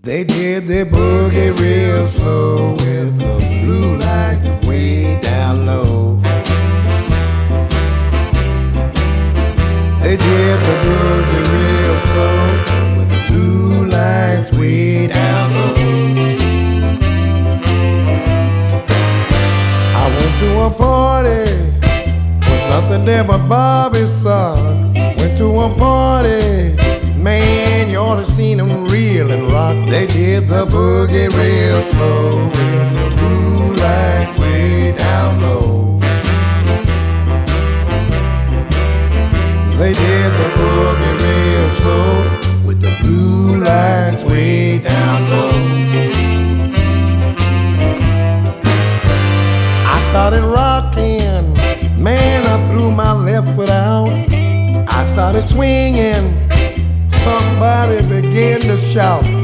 They did the boogie real slow with the blue lights way down low. They did the boogie real slow with the blue lights way down low. I went to a party, was nothing there but Bobby socks. Went to a party, man, you ought to seen them reel and rock. They did the boogie real slow with the blue lights way down low. They did the boogie real slow with the blue lights way down low. I started rocking, man, I threw my left foot out. I started swinging, somebody began to shout,